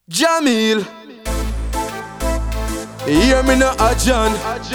Jamil, hear me now, Ajan.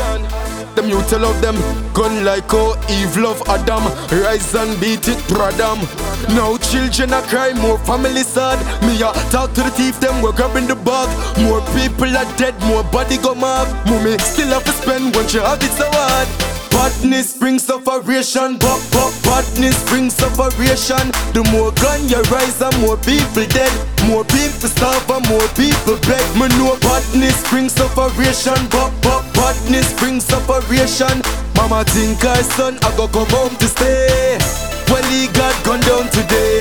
Them you tell of them gun like how Eve love Adam. Rise and beat it, Pradam. Now children a cry, more family sad. Me a talk to the thief, them we're grabbing the bag. More people are dead, more body go mad. Mommy still have to spend when she have it so hard. Badness brings sufferation, badness brings sufferation. The more gun you rise and more people dead. More people starve and more people beg. Me know badness brings sufferation, badness brings sufferation. Mama think her son I go come home to stay. Well he got gunned down today.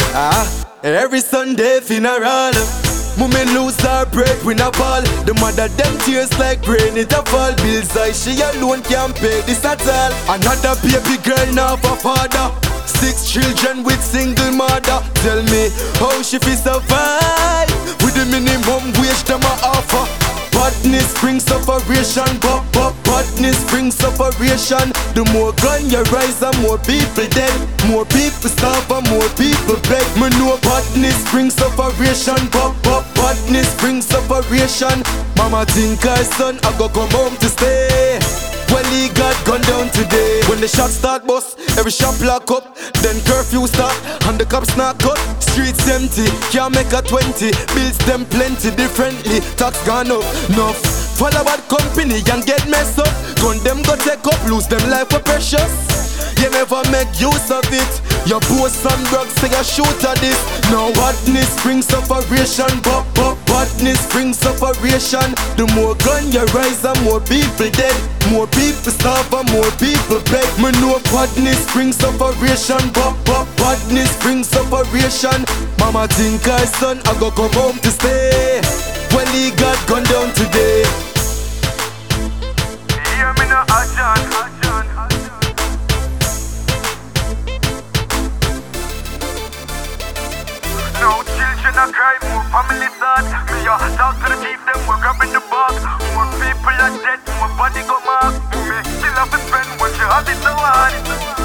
Every Sunday funeral. Mummy lose her bread when I fall. The mother them tears like rain it a fall. Bills I she alone can't pay this at all. Another baby girl now for father. 6 children with single mother. Tell me how she fi survive with the minimum wage them a offer. Badness brings sufferation, badness brings sufferation. The more gun you rise and more people dead. More people starve and more people beg. Me know badness brings sufferation, badness brings sufferation. Mama think her son I go come home to stay. Well he got gunned down today. When the shots start bust, every shop lock up. Then curfew start and the cops not cut. Streets empty, can't make a 20. Bills them plenty differently, tax gone up. Enough, follow bad company and get messed up. Gun them go take up, lose them life for precious. You never make use of it. Your boast and drugs say you shoot at this. Now badness brings sufferation, badness brings sufferation. The more gun you rise and more people dead. More people starve and more people beg. Me know badness brings sufferation, badness brings sufferation. Mama think her son I go come home to stay. Well he got gunned down today. Hear me now, Ajan. Now children are cry, more family sad. Me a talk to the thief, them we're grabbing the bag. More people are dead, more body go mad. Me still have to spend when you have it so hard.